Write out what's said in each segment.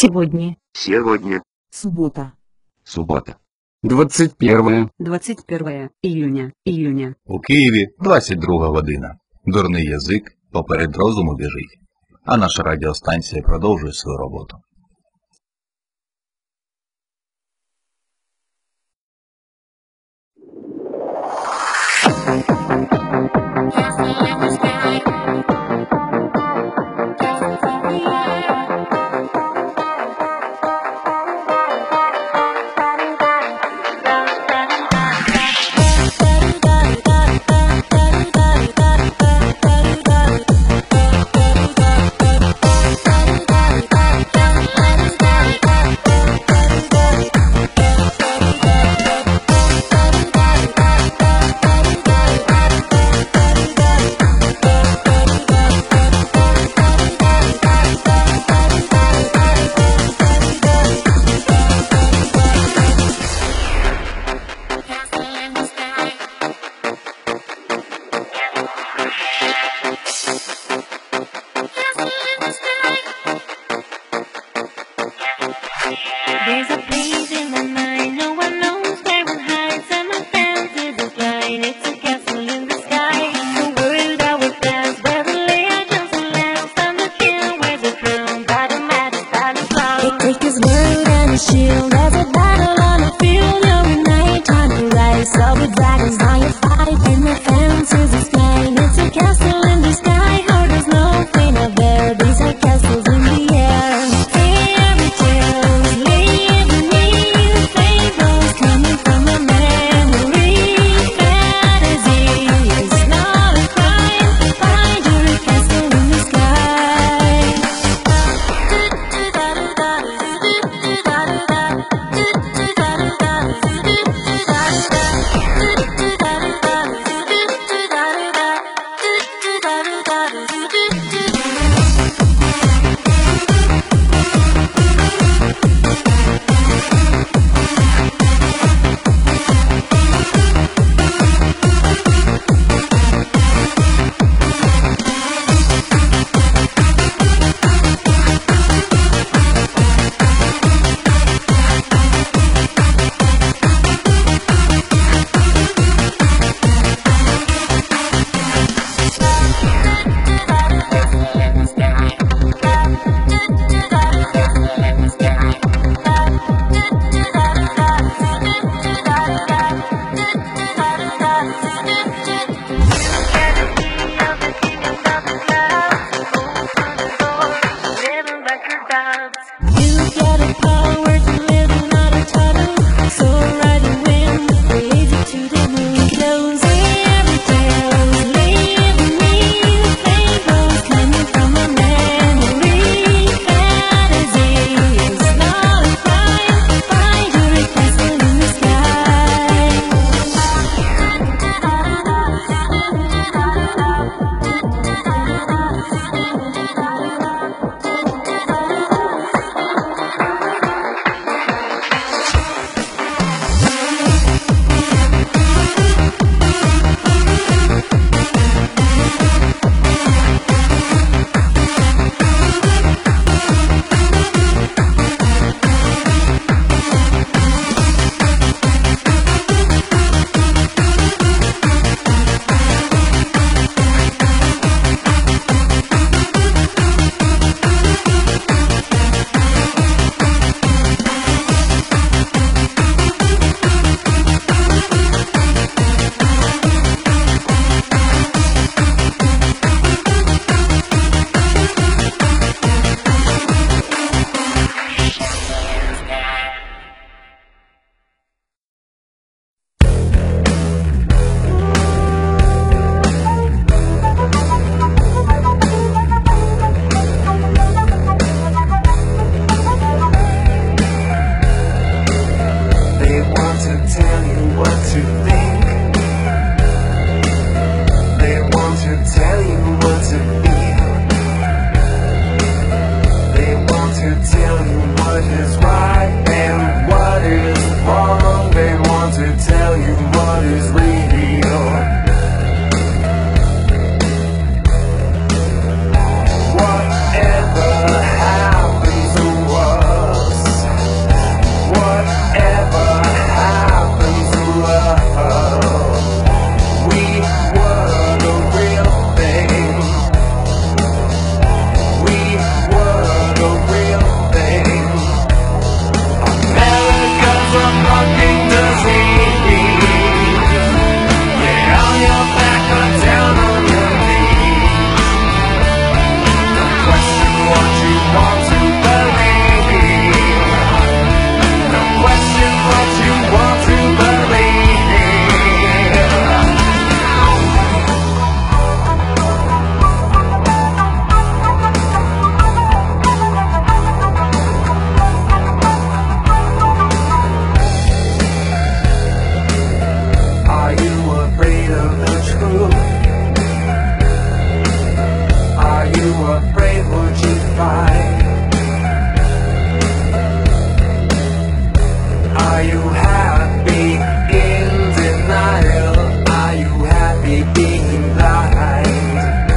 Сегодня. Суббота. 21 июня. У Києві 22 година. Дурний язик поперед розуму біжить. А наша радіостанція продовжує свою роботу. There's a place in my mind, no one knows where it hides, and my fancies is blind. It's a castle in the sky, the world I will pass, where the legends will last, and the king wears a crown, by the matters by the cloud. Take his word and his shield, there's a battle on the field, every night time to rise, all the dragons on your fight, and my fancies is blind. It's a castle in the sky, oh there's no thing up there, these are castles in the air. Fairy tales live in me, fables coming from my memory. Fantasy is not a crime, find your castle in the sky. satisfied? Are you happy in denial? Are you happy being blind?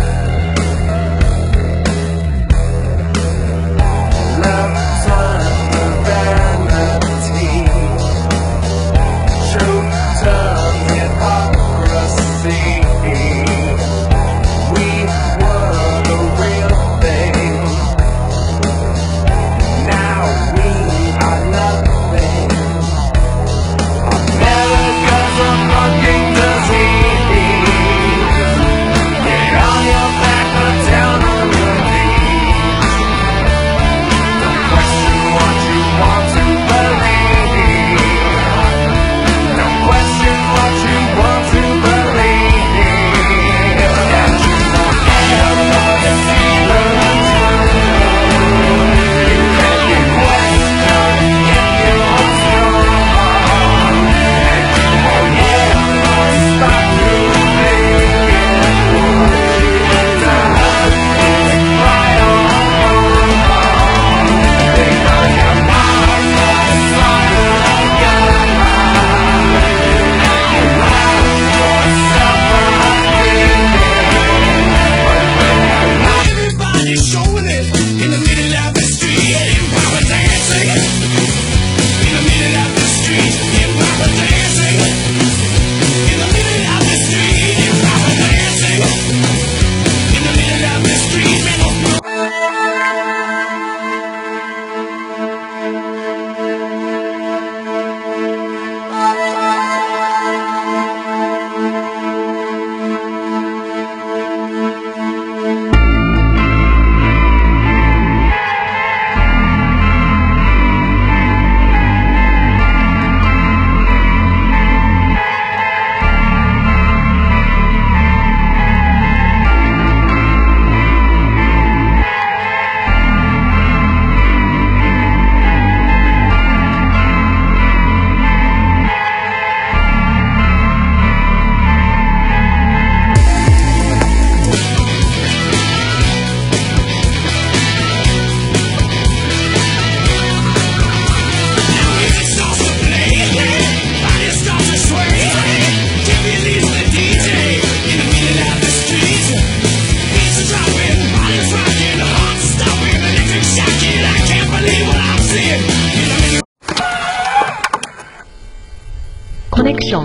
Love turned to vanity, truth turned hypocrisy. We were the real thing, now we are nothing. America's a fucking disease. Get on your back or down on your knees. Don't question what you want to believe. Don't question what you want to believe. And you won't ever see the truth. You can be questioned if you are strong. Everybody's showing it in the middle of the street. Power dancing in the middle of the street. Power dancing in the middle of the street. Power dancing in the middle of the street. Connexion.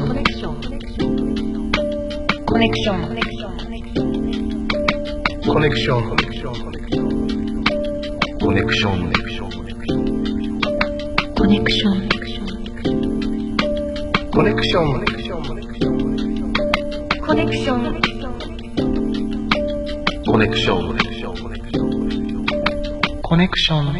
Connexion. Connexion. Connexion. Connexion. Connexion. Connexion. Connexion.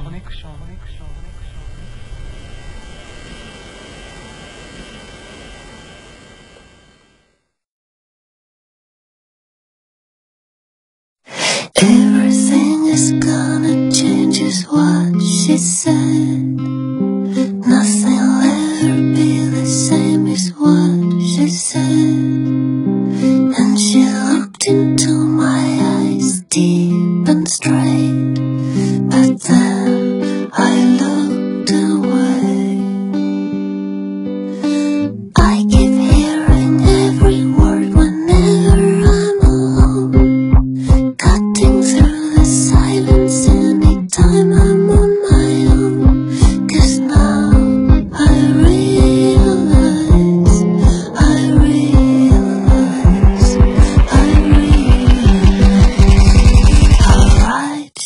Everything is gonna change is what she said. Nothing'll ever be the same is what she said. And she looked into my eyes deep and straight. But then I looked away. I keep hearing every word whenever I'm alone, cutting through the silence anytime I'm on my own. 'Cause now I realize how right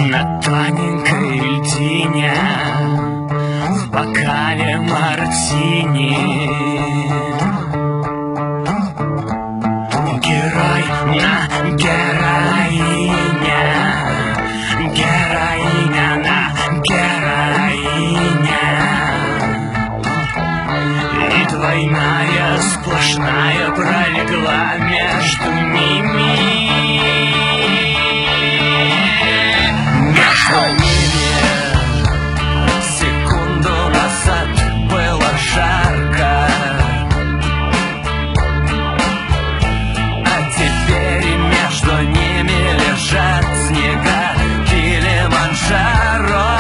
на тоненькой льдине, в бокале мартини. Герой на героине, героиня на героине. И двойная сплошная пролегла между ними. Между ними секунду назад было жарко, а теперь между ними лежат снега Килиманджаро.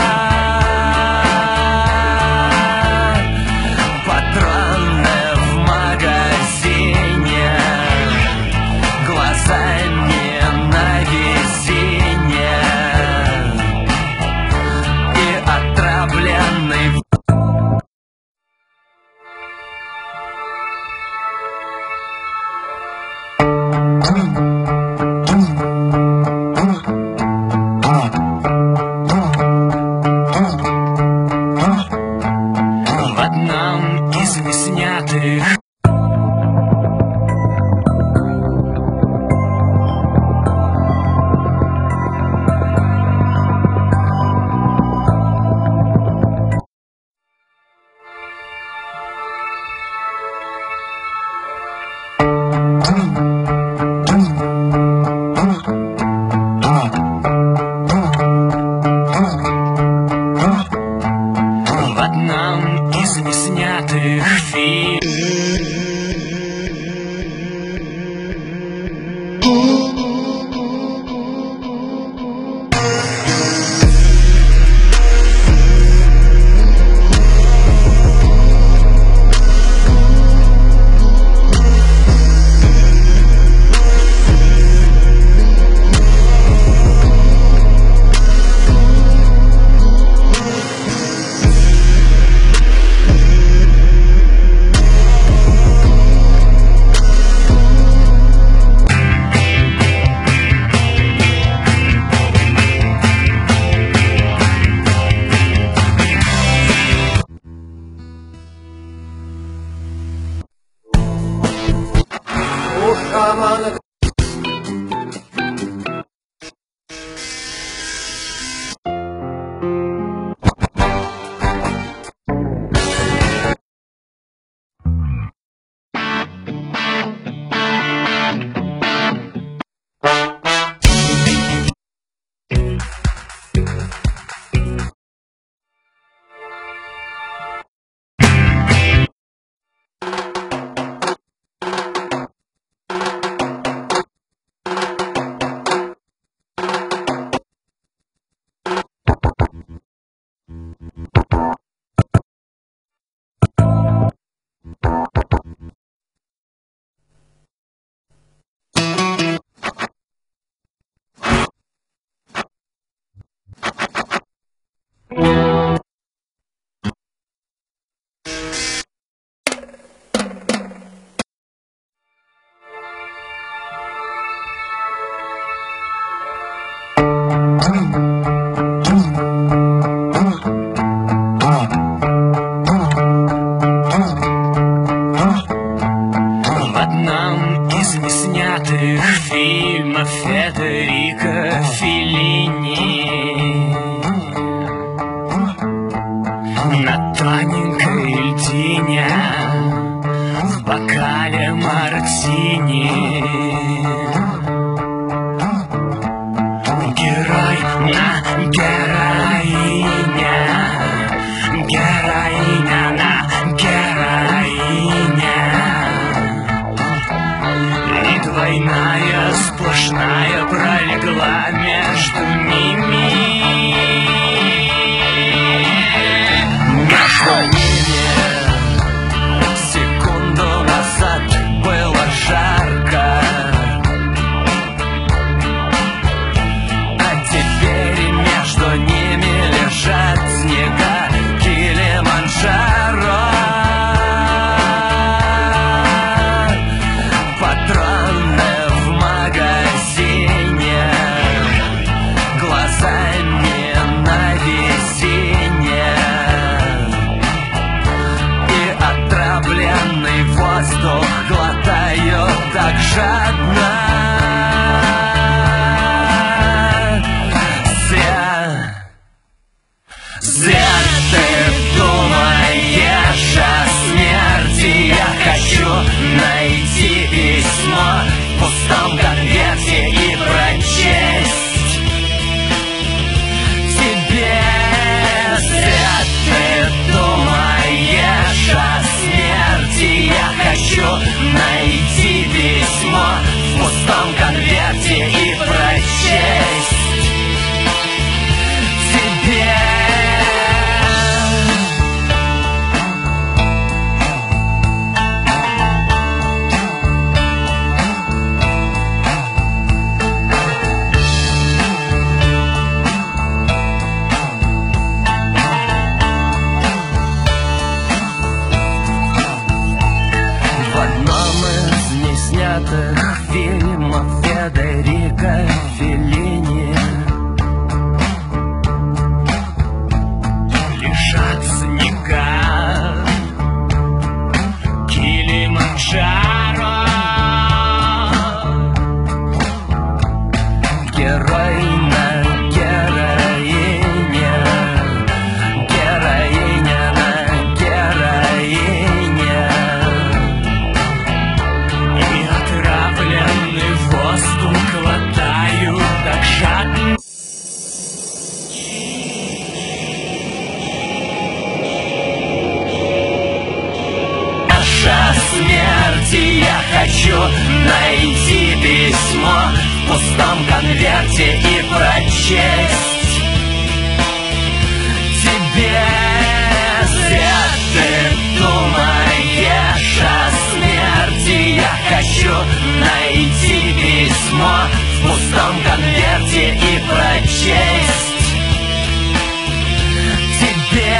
Патроны в магазине, глаза не на везение и отравленный. В одном из неснятых фильмов. Федерико Феллини на тоненькой льдине, в бокале мартини. Герой на героине, героиня на героине. И двойная сплошная пролегла между ними. Между ними секунду назад было жарко, а теперь между ними Зря ты думаешь о смерти. Я хочу найти письмо в пустом конверте и прочесть тебе. Зря ты думаешь о смерти. Я хочу найти письмо в пустом конверте и прочесть тебе. В одном из неснятых фильмов Федерико Феллини лежат снега Килиманджаро. Герой на героине, героиня на героине. И отравленный воздух глотаю так жадно. Наша смерти. Я хочу найти письмо в пустом конверте и прочесть тебе. Зря ты думаешь о смерти. Я хочу найти письмо в пустом конверте и прочесть тебе.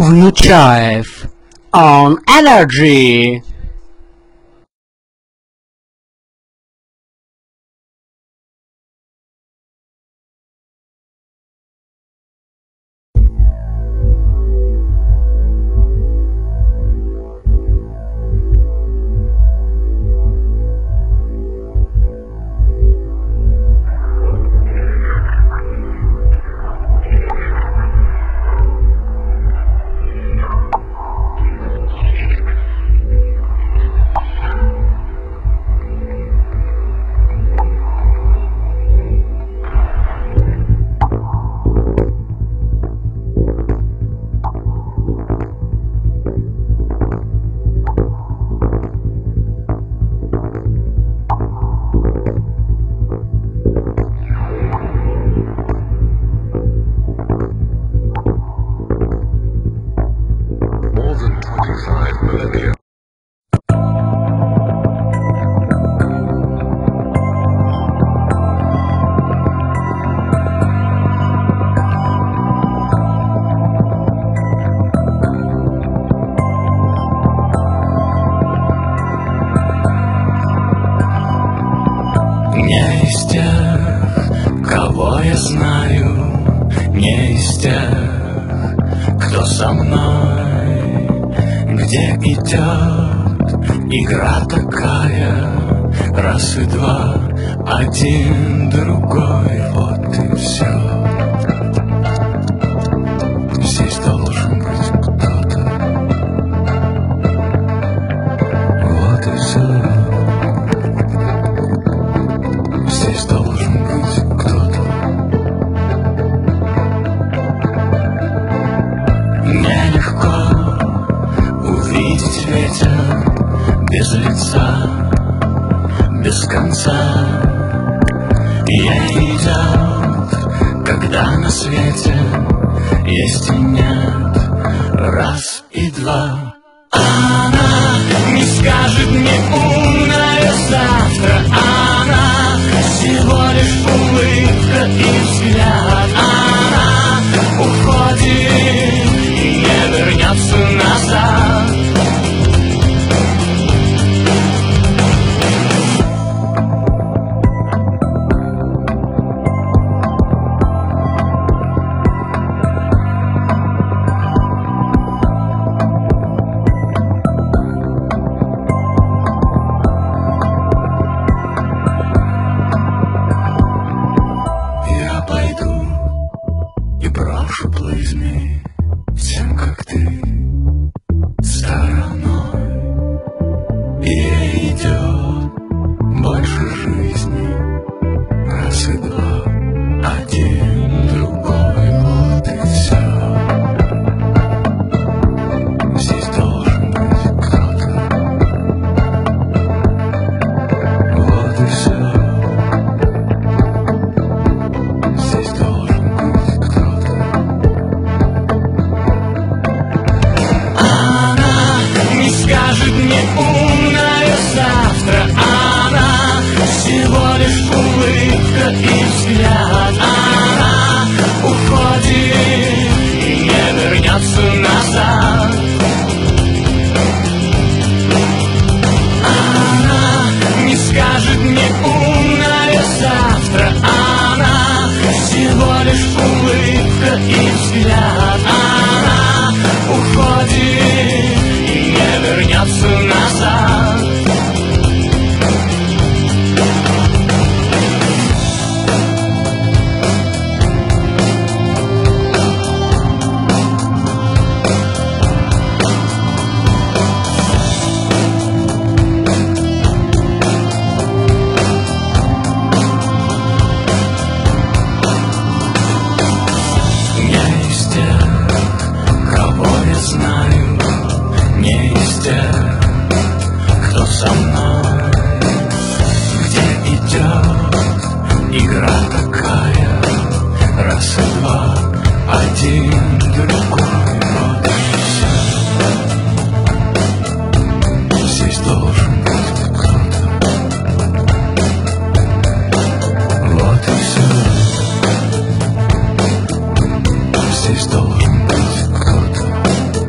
Включаев on Energy. More than 25 millennia. Не из тех, кого я знаю, не из тех, кто со мной, где идет игра такая, раз и два, один другой, вот и все. Здесь должен быть кто-то, вот и все. Здесь должен быть кто-то. Нелегко увидеть ветер без лица, без конца. Ей идет, когда на свете есть и нет, раз и два. Она не скажет мне умная завтра, она всего лишь улыбка и взгляд. Она уходит и не вернется назад. Я пойду и брошу плызни всем, как ты, стороной. Ей идет больше жизни, раз и два, один другой, вот и все. Здесь должен быть кто-то, вот и все. Здесь должен быть кто-то. Она не скажет мне умная завтра, она всего лишь улыбка и взгляд. Она уходит и не вернется назад. Она не скажет мне умная завтра, она всего лишь улыбка и взгляд. Она уходит и не вернется назад. Не из тех, кого я знаю, не из тех, кто со мной, где идет игра такая, раз и два, один другой, вот и все. Здесь должен быть кто-то, вот и все. Здесь должен быть кто-то.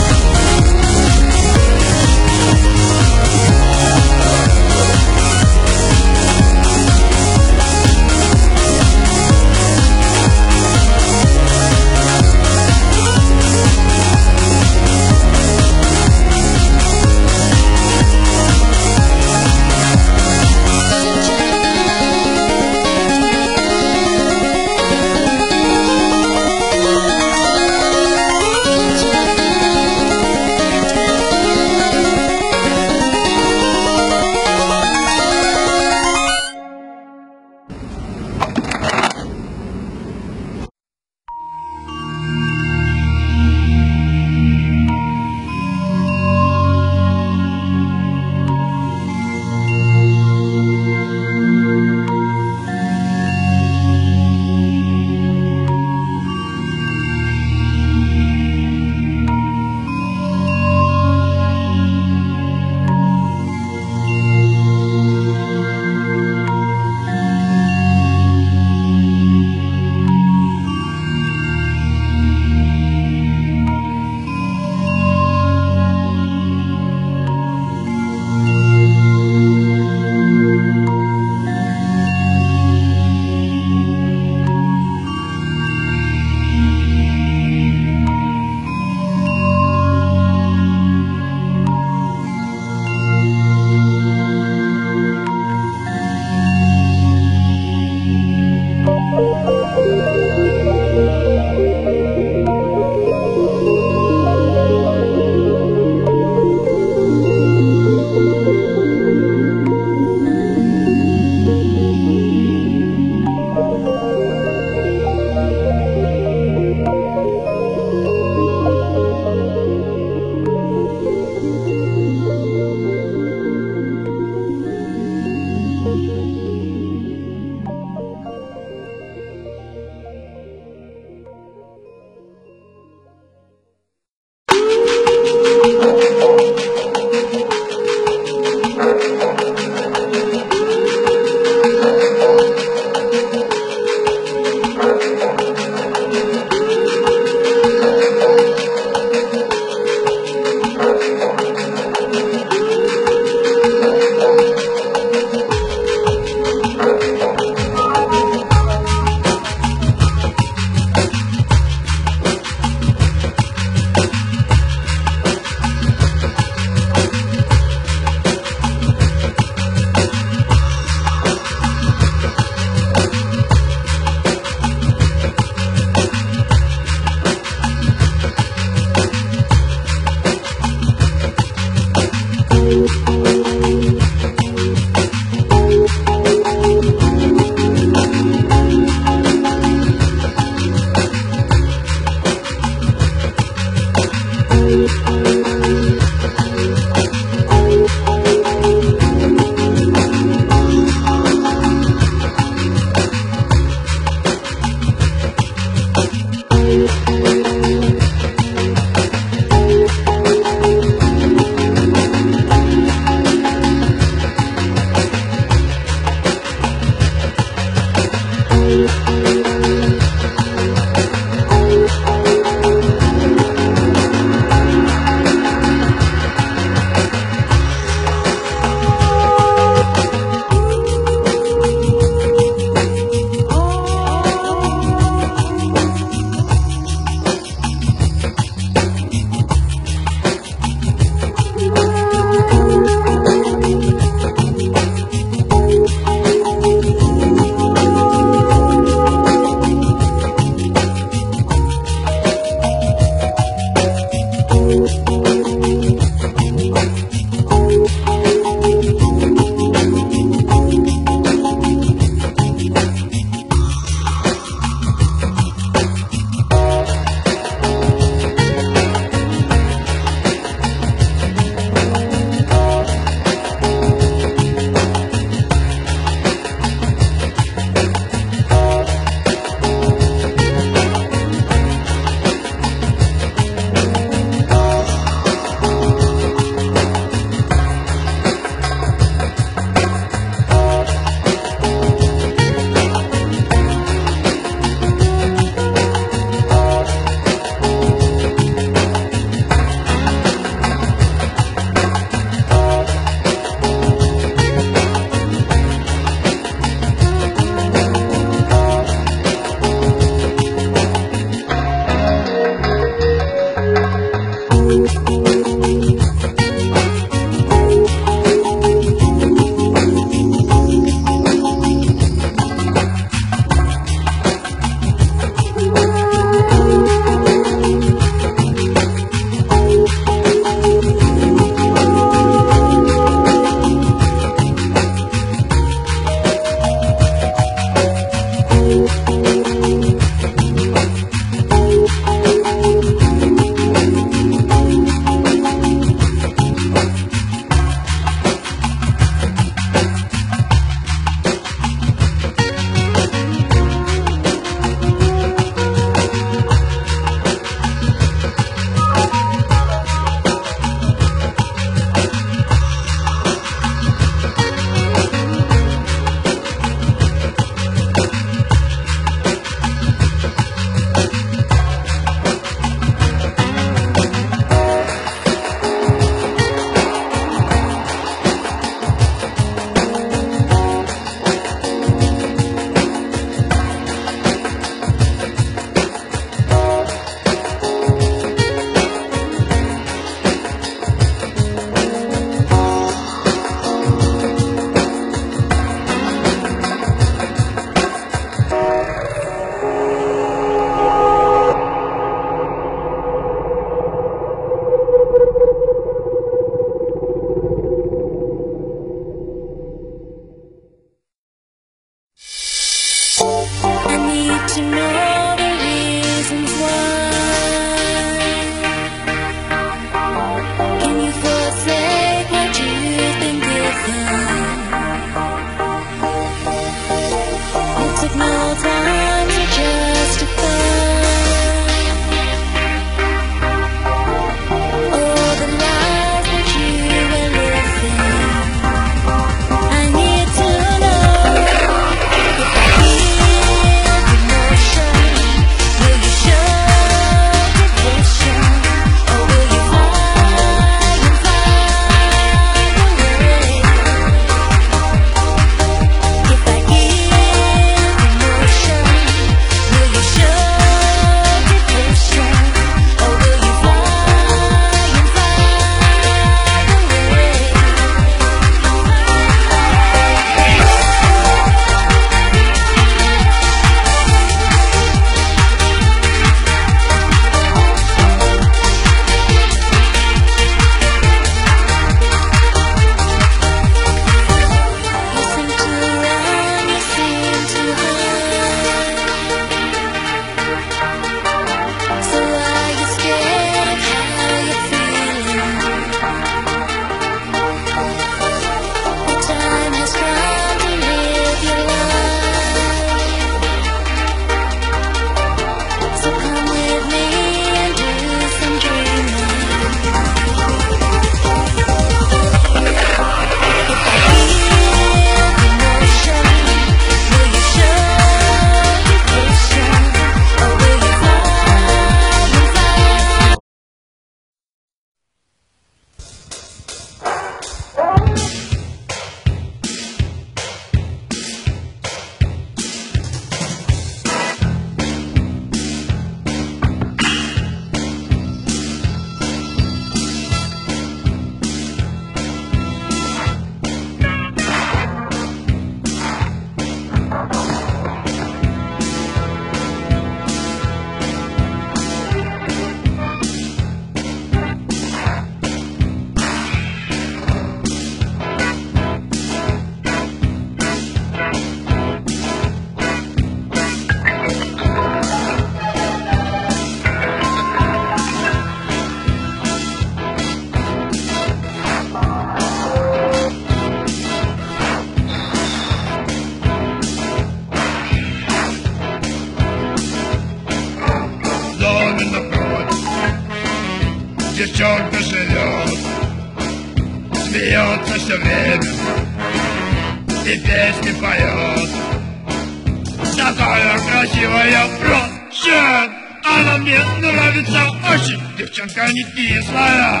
смеется все время и песни поет. Такая красивая прощен, она мне нравится очень, девчонка не кислая.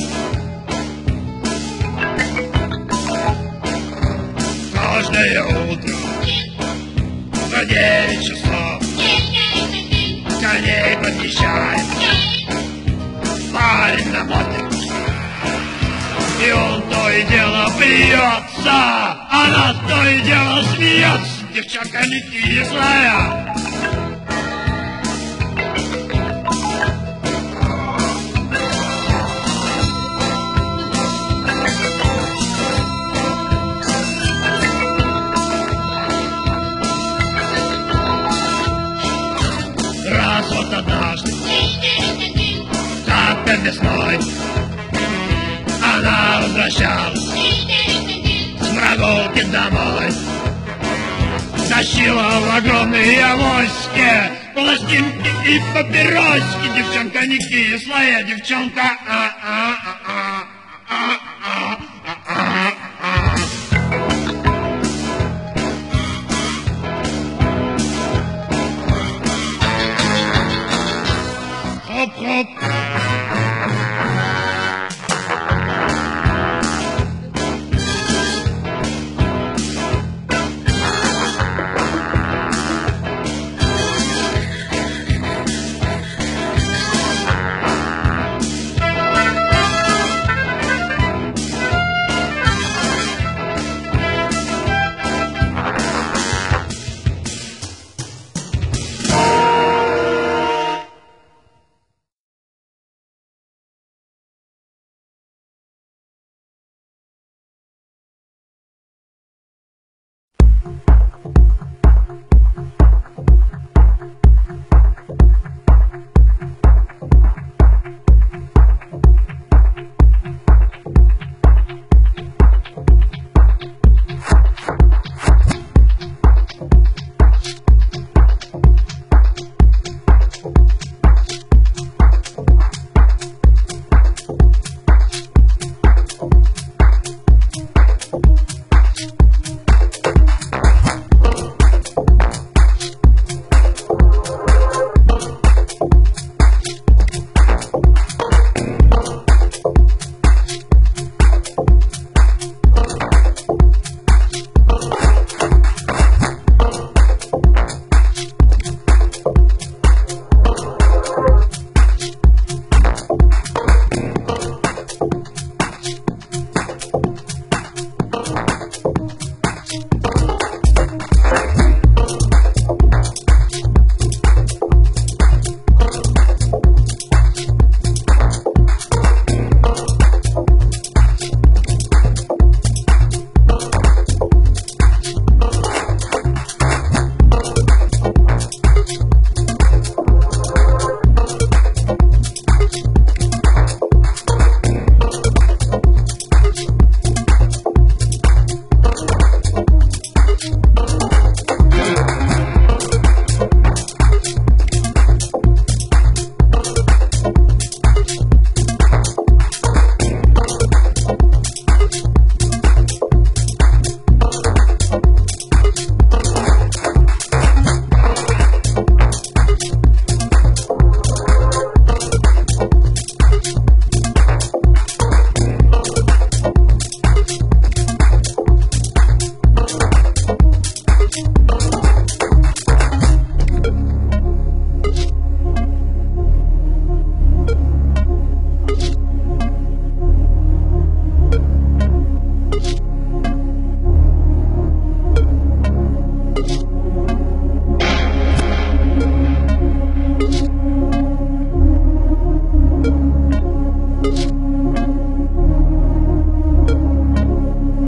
Каждое утро за 9 часов к ней подъезжает парень на мотике, и он то и дело бьется, она то и дело смеется, девчонка не кислая. Раз вот однажды, как-то весной, она возвращалась с прогулки домой. Тащила в огромные авоськи пластинки и папироски. Девчонка не кислая, девчонка Хоп-хоп.